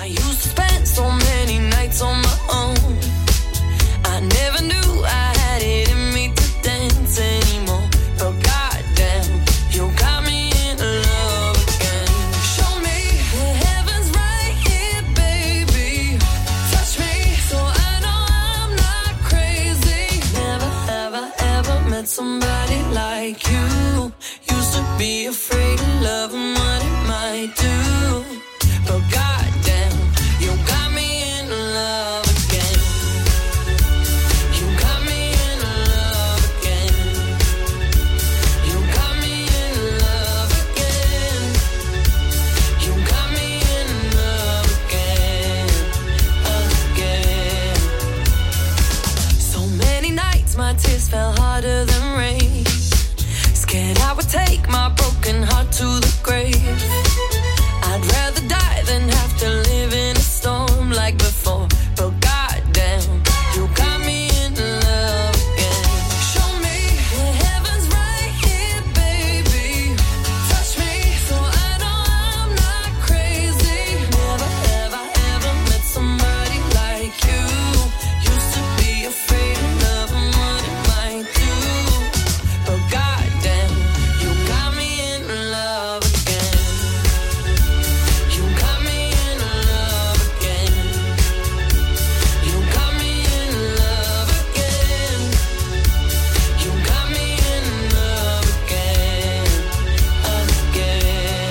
I used to spend so many nights on my own. I never knew I had it in me to dance anymore. But goddamn, you got me in love again. Show me the heavens right here, baby. Touch me so I know I'm not crazy. Never have I ever met somebody like you. Used to be afraid of love and what it might do. But goddamn, you got me in love again. You got me in love again. You got me in love again. You got me in love again, again. So many nights my tears fell harder than rain. Scared I would take my broken heart to the grave. I'd rather die than have to live in a storm like before. But goddamn, you got me in love again. Show me the heavens right here, baby. Touch me so I know I'm not crazy. Never have I ever met somebody like you. Used to be afraid of love and what it might do. But goddamn, you got me in love again. You got me in love again. You got me in love again. You got me in love again, again.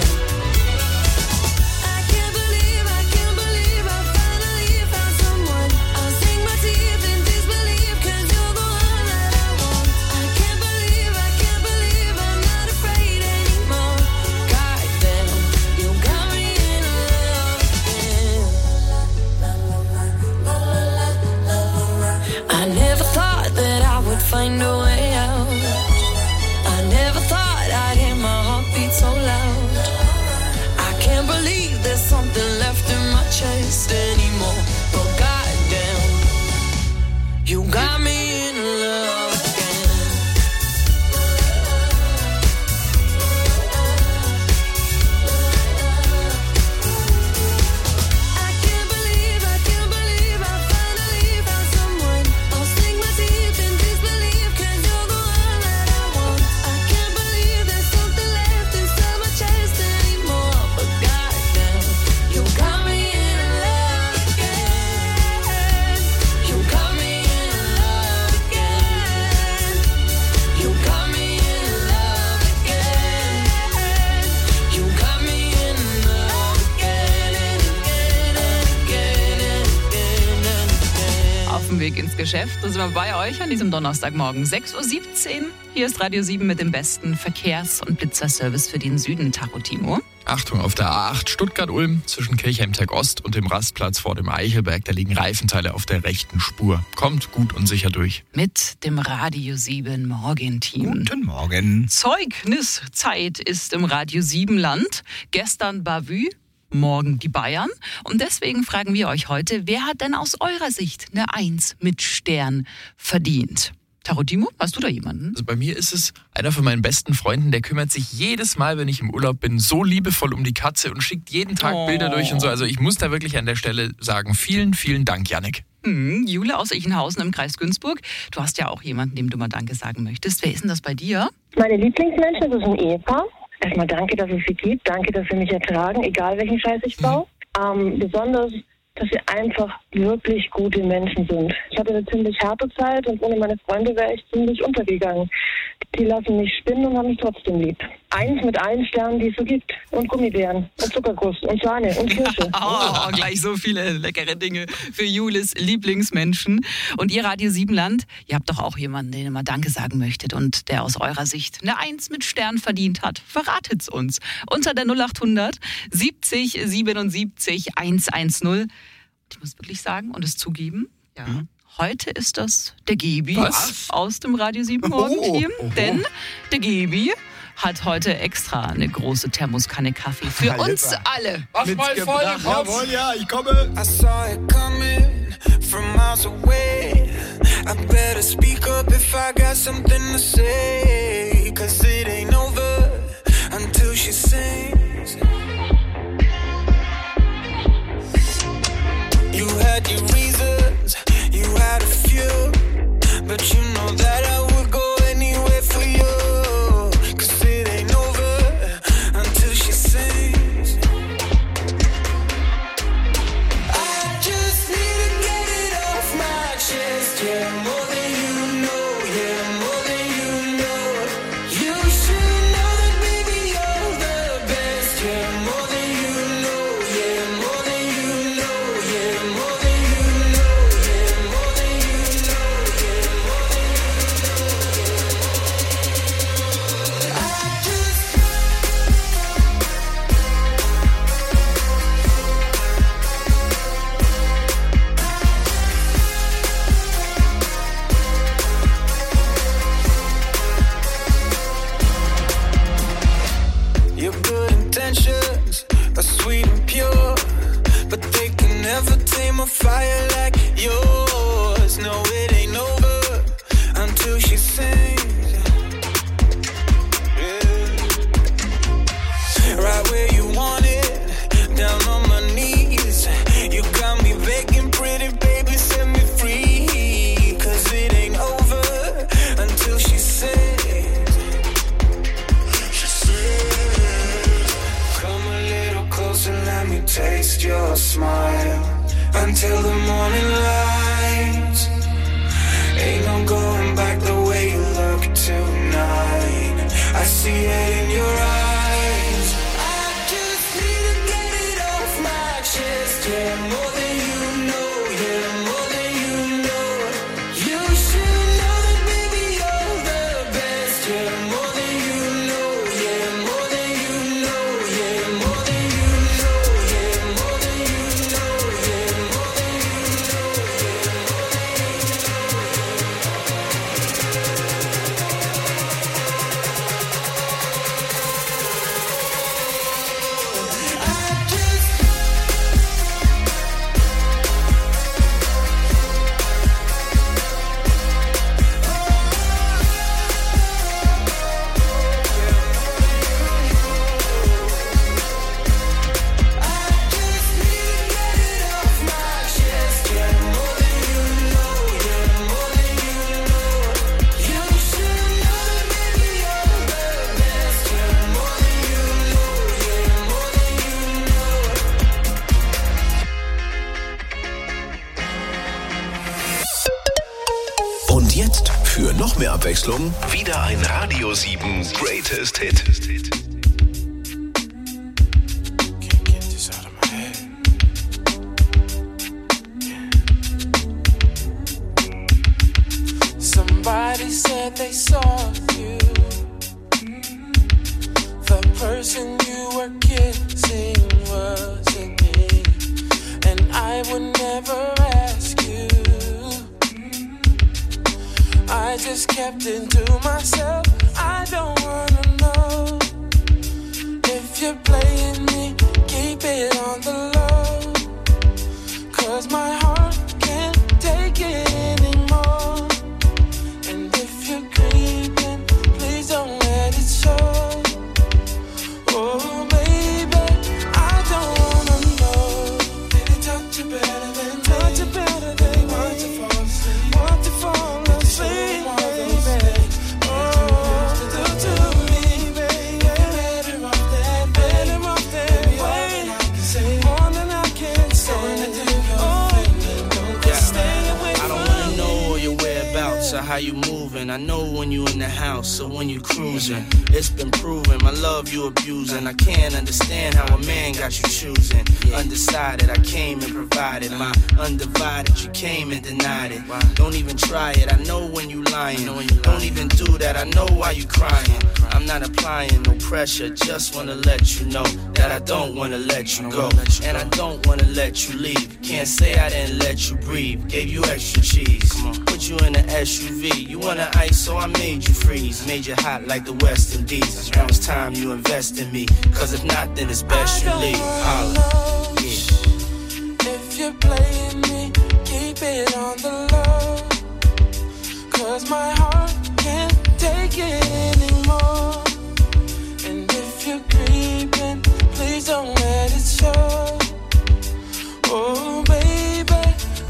I can't believe I finally found someone. I'll sink my teeth in disbelief 'cause you're the one that I want. I can't believe I'm not afraid anymore. Goddamn, you got me in love again. I never thought that I would find a way out. I never thought I'd hear my heartbeat so loud. I can't believe there's something left in my chest anymore. But goddamn, you got me in love again. I can't believe I finally found someone. I'll sink my teeth in disbelief 'cause you're the one that I want. I can't believe there's something left inside my chest anymore. But goddamn, you got me in love again. You got me in love again. You got me in love again. You got me in love again and again and again and again and again. Auf dem Weg ins Geschäft. Da sind wir bei euch an diesem Donnerstagmorgen. 6:17 Uhr. Hier ist Radio 7 mit dem besten Verkehrs- und Blitzerservice für den Süden. Tacho Timo. Achtung, auf der A8 Stuttgart-Ulm zwischen Kirchheim-Teck-Ost und dem Rastplatz vor dem Eichelberg, da liegen Reifenteile auf der rechten Spur. Kommt gut und sicher durch. Mit dem Radio 7 Morgenteam. Guten Morgen. Zeugniszeit ist im Radio 7 Land. Gestern Bavü, morgen die Bayern. Und deswegen fragen wir euch heute, wer hat denn aus eurer Sicht eine 1 mit Stern verdient? Tacho Timo, hast du da jemanden? Also bei mir ist es einer von meinen besten Freunden, der kümmert sich jedes Mal, wenn ich im Urlaub bin, so liebevoll um die Katze und schickt jeden Tag Bilder durch und so. Also ich muss da wirklich an der Stelle sagen, vielen, vielen Dank, Jannik. Jule aus Ichenhausen im Kreis Günzburg. Du hast ja auch jemanden, dem du mal Danke sagen möchtest. Wer ist denn das bei dir? Meine Lieblingsmenschen, das ist ein Ehepaar. Erstmal danke, dass es sie gibt. Danke, dass sie mich ertragen, egal welchen Scheiß ich baue. Besonders, dass sie einfach wirklich gute Menschen sind. Ich hatte eine ziemlich harte Zeit und ohne meine Freunde wäre ich ziemlich untergegangen. Die lassen mich spinnen und haben mich trotzdem lieb. 1 mit allen Sternen, die es so gibt. Und Gummibären und Zuckerguss und Sahne und Kirsche. Oh, gleich so viele leckere Dinge für Jules Lieblingsmenschen. Und ihr Radio 7 Land, ihr habt doch auch jemanden, den ihr mal Danke sagen möchtet und der aus eurer Sicht eine 1 mit Stern verdient hat. Verratet's uns. Unter der 0800 70 77 110. Ich muss wirklich sagen und es zugeben, ja. Heute ist das der Gebi aus dem Radio 7 Morgenteam. Denn der Gebi hat heute extra eine große Thermoskanne Kaffee für uns alle mitgebracht. Jawohl, ja, ich komme. I saw it coming from miles away. I better speak up if I got something to say. 'Cause it ain't over until she sings. had your reasons, you had a few, but you know that I would go anywhere for you. Cause it ain't over until she sings. I just need to get it off my chest, yeah, more than you know, yeah, more than you know. You should know that baby you're the best, yeah, more than you know, yeah, more than you know, yeah, more than you know, yeah, more than you know, yeah, more than you know, yeah. I just your good intentions are sweet and pure, but they can never tame a fire like yours. No, it ain't over until she sings. Yeah. Right where you want it, down on my knees. You got me begging, pretty baby, set me free. Cause it ain't over until she sings. Come a little closer, let me taste your smile until the morning light. Ain't no going back the way you look tonight. I see it in your eyes. I just need to get it off my chest, yeah, more than you know, yeah, more than you know. You should know that baby you're the best, yeah, more than you know, yeah, more than you know, yeah, more than you know, yeah, more than you know, yeah, more than you know, yeah, Und jetzt für noch mehr Abwechslung wieder ein Radio 7 Greatest Hit. Can't get this out of my head. Somebody said they saw you. The person you were kissing wasn't me, and I would never ask you. I just kept it to myself. I don't wanna know if you're playing me. Keep it on the low, 'cause my heart can't take it anymore. And if you're creeping, please don't let it show. Oh baby, I don't wanna know. Did he touch you better than me? Touch you better than me? Want to fall asleep? Want to fall asleep, baby? Oh, do to me, baby. Better off that, better off that way. More than I can say. Oh, don't stay away from me. I don't wanna know your whereabouts or how you moving. I know when you in the house or when you cruising. It's been proven my love you abusing. I can't understand how a man got you choosing. Undecided, I came and provided. My undivided, you came and denied it. Don't even try it, I know when you lying. Don't even do that, I know why you crying. I'm not applying no pressure, just wanna let you know that I don't wanna let you go. And I don't wanna let you leave. Can't say I didn't let you breathe. Gave you extra cheese. Put you in an SUV. You wanna ice, so I made you freeze. Made you hot like the West Indies. Now it's time you invest in me. 'Cause if not, then it's best you leave. Holla. Yeah. If you're playing me, keep it on the low. 'Cause my heart can't take it anymore. And if you're creeping, please don't let it show. Oh baby,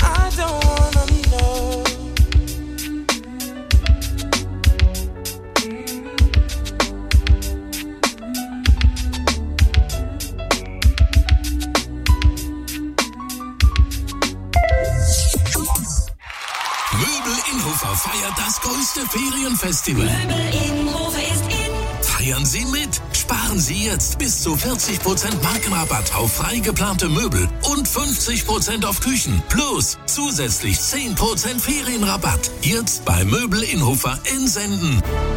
Innhofer feiert das größte Ferienfestival. Möbel Innhofer ist in. Feiern Sie mit! Sparen Sie jetzt bis zu 40% Markenrabatt auf frei geplante Möbel und 50% auf Küchen. Plus zusätzlich 10% Ferienrabatt. Jetzt bei Möbel Innhofer in Senden.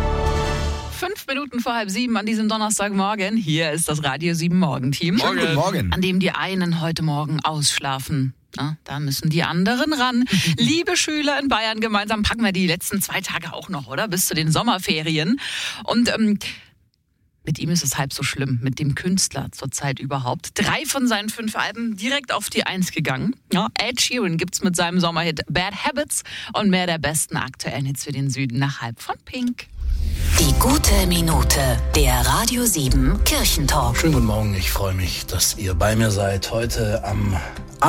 5 Minuten vor 6:30 an diesem Donnerstagmorgen. Hier ist das Radio 7 Morgenteam. Guten Morgen. An dem die einen heute Morgen ausschlafen. Na, da müssen die anderen ran. Liebe Schüler in Bayern, gemeinsam packen wir die letzten 2 Tage auch noch, oder? Bis zu den Sommerferien. Und mit ihm ist es halb so schlimm, mit dem Künstler zurzeit überhaupt. 3 von seinen 5 Alben direkt auf die 1 gegangen. Ja, Ed Sheeran gibt's mit seinem Sommerhit Bad Habits und mehr der besten aktuellen Hits für den Süden nach halb von Pink. Die gute Minute, der Radio 7 Kirchentalk. Schönen guten Morgen, ich freue mich, dass ihr bei mir seid. Heute am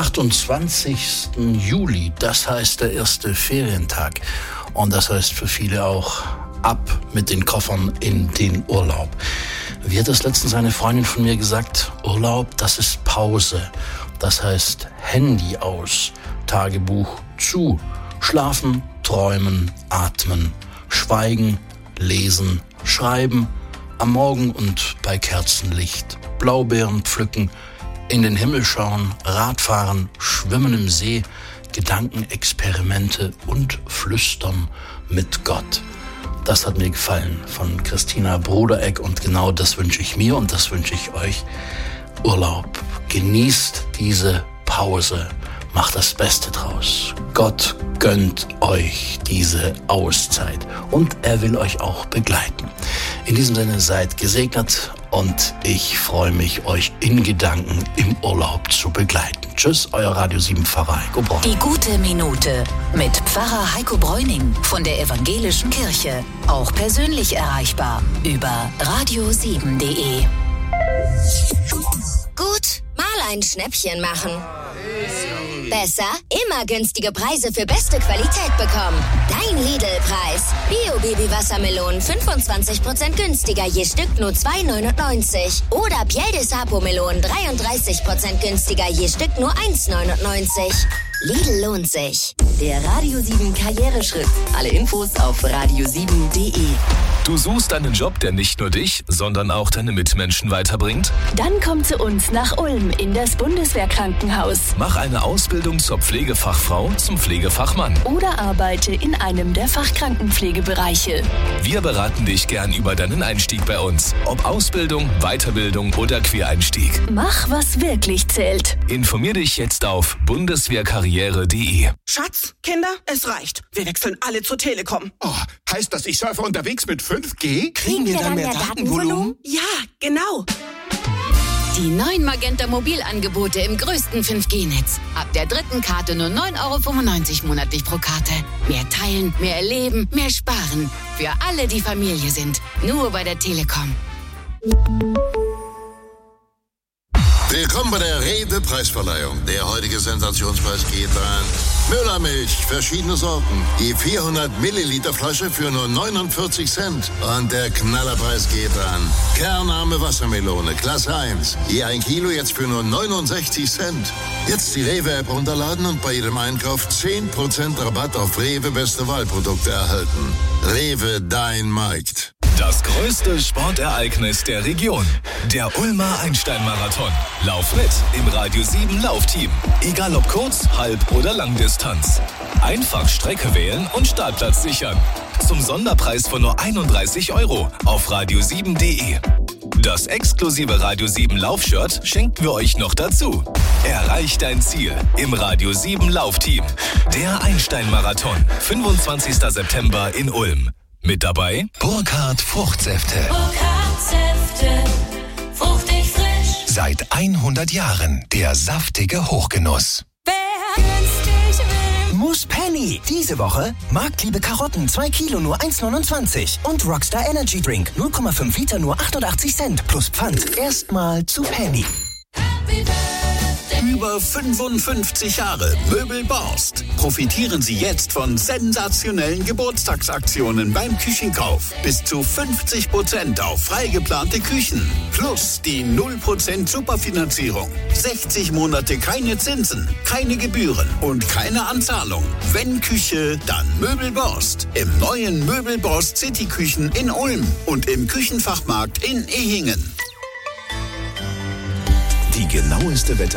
28. Juli, das heißt der erste Ferientag. Und das heißt für viele auch ab mit den Koffern in den Urlaub. Wie hat das letztens eine Freundin von mir gesagt? Urlaub, das ist Pause. Das heißt Handy aus, Tagebuch zu, schlafen, träumen, atmen, schweigen, lesen, schreiben, am Morgen und bei Kerzenlicht, Blaubeeren pflücken, in den Himmel schauen, Radfahren, schwimmen im See, Gedankenexperimente und flüstern mit Gott. Das hat mir gefallen von Christina Brodereck und genau das wünsche ich mir und das wünsche ich euch. Urlaub. Genießt diese Pause. Macht das Beste draus. Gott gönnt euch diese Auszeit und er will euch auch begleiten. In diesem Sinne seid gesegnet und ich freue mich, euch in Gedanken im Urlaub zu begleiten. Tschüss, euer Radio 7 Pfarrer Heiko Bräuning. Die gute Minute mit Pfarrer Heiko Bräuning von der Evangelischen Kirche. Auch persönlich erreichbar über radio7.de. Gut, mal ein Schnäppchen machen. Besser, immer günstige Preise für beste Qualität bekommen. Dein Lidl-Preis. Bio-Baby-Wassermelonen 25% günstiger, je Stück nur 2,99. Oder Piel de Sapo-Melonen 33% günstiger, je Stück nur 1,99. Lidl lohnt sich. Der Radio 7 Karriereschritt. Alle Infos auf radio7.de. Du suchst einen Job, der nicht nur dich, sondern auch deine Mitmenschen weiterbringt? Dann komm zu uns nach Ulm in das Bundeswehrkrankenhaus. Mach eine Ausbildung zur Pflegefachfrau, zum Pflegefachmann. Oder arbeite in einem der Fachkrankenpflegebereiche. Wir beraten dich gern über deinen Einstieg bei uns. Ob Ausbildung, Weiterbildung oder Quereinstieg. Mach, was wirklich zählt. Informier dich jetzt auf bundeswehrkarriere.de. Schatz, Kinder, es reicht. Wir wechseln alle zur Telekom. Oh, heißt das, ich surfe unterwegs mit 5G? Kriegen wir dann mehr Datenvolumen? Ja, genau. Die neuen Magenta Mobilangebote im größten 5G-Netz. Ab der 3. Karte nur 9,95 € monatlich pro Karte. Mehr teilen, mehr erleben, mehr sparen. Für alle, die Familie sind. Nur bei der Telekom. Willkommen bei der Rewe-Preisverleihung. Der heutige Sensationspreis geht an Müllermilch, verschiedene Sorten. Die 400 Milliliter Flasche für nur 49 Cent. Und der Knallerpreis geht an Kernarme Wassermelone, Klasse 1. Je 1 Kilo jetzt für nur 69 Cent. Jetzt die Rewe-App runterladen und bei jedem Einkauf 10% Rabatt auf Rewe Beste Wahlprodukte erhalten. Rewe, dein Markt. Das größte Sportereignis der Region. Der Ulmer Einstein-Marathon. Lauf mit im Radio 7 Laufteam. Egal ob kurz, halb oder Langdistanz. Einfach Strecke wählen und Startplatz sichern. Zum Sonderpreis von nur 31 € auf radio7.de. Das exklusive Radio 7 Laufshirt schenken wir euch noch dazu. Erreich dein Ziel im Radio 7 Laufteam. Der Einstein-Marathon. 25. September in Ulm. Mit dabei Burkhardt Fruchtsäfte. Burkhardt Säfte, fruchtig frisch. Seit 100 Jahren der saftige Hochgenuss. Wer günstig will. Muss Penny. Diese Woche marktliebe Karotten 2 Kilo nur 1,29 und Rockstar Energy Drink 0,5 Liter nur 88 Cent plus Pfand. Erstmal zu Penny. Happy Birthday. Über 55 Jahre Möbel Borst. Profitieren Sie jetzt von sensationellen Geburtstagsaktionen beim Küchenkauf. Bis zu 50% auf frei geplante Küchen. Plus die 0% Superfinanzierung. 60 Monate keine Zinsen, keine Gebühren und keine Anzahlung. Wenn Küche, dann Möbel Borst. Im neuen Möbel Borst City Küchen in Ulm und im Küchenfachmarkt in Ehingen. Die genaueste